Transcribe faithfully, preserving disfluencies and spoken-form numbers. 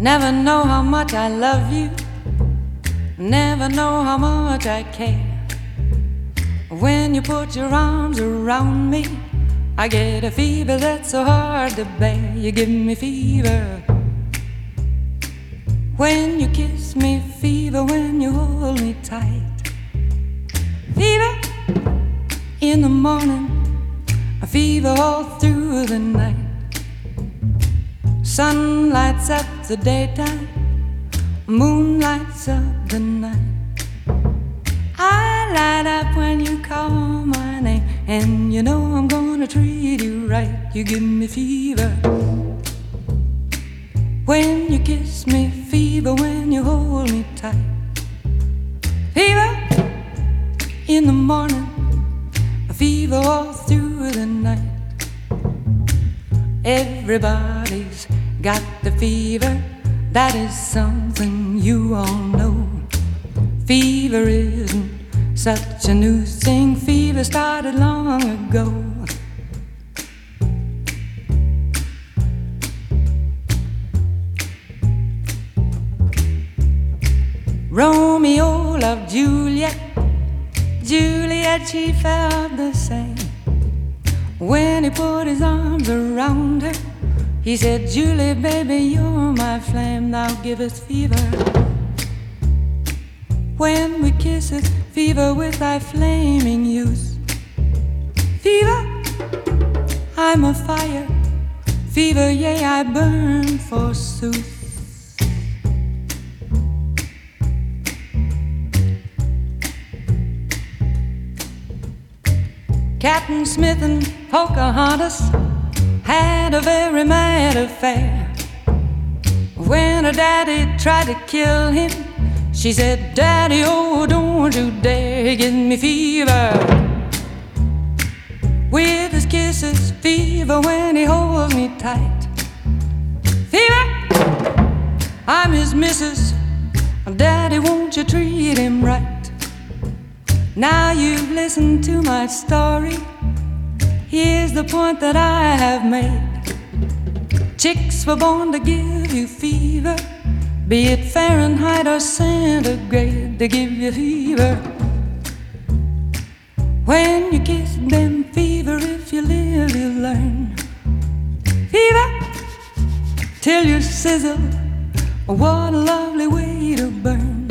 Never know how much I love you, never know how much I care. When you put your arms around me, I get a fever that's so hard to bear. You give me fever when you kiss me, fever when you hold me tight. Fever in the morning, a fever all through the night. Sun lights up the daytime, moon lights up the night. I light up when you call my name, and you know I'm gonna treat you right. You give me fever when you kiss me, fever when you hold me tight. Fever in the morning, a fever all through the night. Everybody's got the fever, that is something you all know. Fever isn't such a new thing, fever started long ago. Romeo loved Juliet, Juliet, she felt the same. When he put his arms around her, he said, Julie, baby, you're my flame, thou givest fever. When we kiss it, fever with thy flaming youth. Fever, I'm a fire, fever, yea, I burn forsooth. Captain Smith and Pocahontas had a very mad affair. When her daddy tried to kill him, she said, Daddy, oh, don't you dare give me fever. With his kisses, fever when he holds me tight. Fever, I'm his missus, Daddy, won't you treat him right? Now you've listened to my story, here's the point that I have made. Chicks were born to give you fever, be it Fahrenheit or centigrade, they give you fever. When you kiss them, fever, if you live, you learn. Fever, till you sizzle, what a lovely way to burn.